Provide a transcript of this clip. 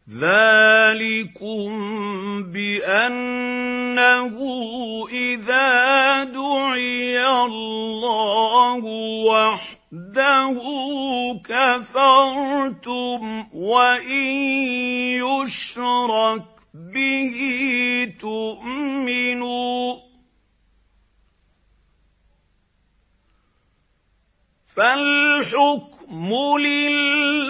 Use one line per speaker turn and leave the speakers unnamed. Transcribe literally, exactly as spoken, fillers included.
ذَٰلِكُم بِأَنَّهُ إِذَا دُعِيَ اللَّهُ وَحْدَهُ كَفَرْتُمْ وَإِن يُشْرَكْ بِهِ تُؤْمِنُوا ۚ فَالْحُكْمُ لِلَّهِ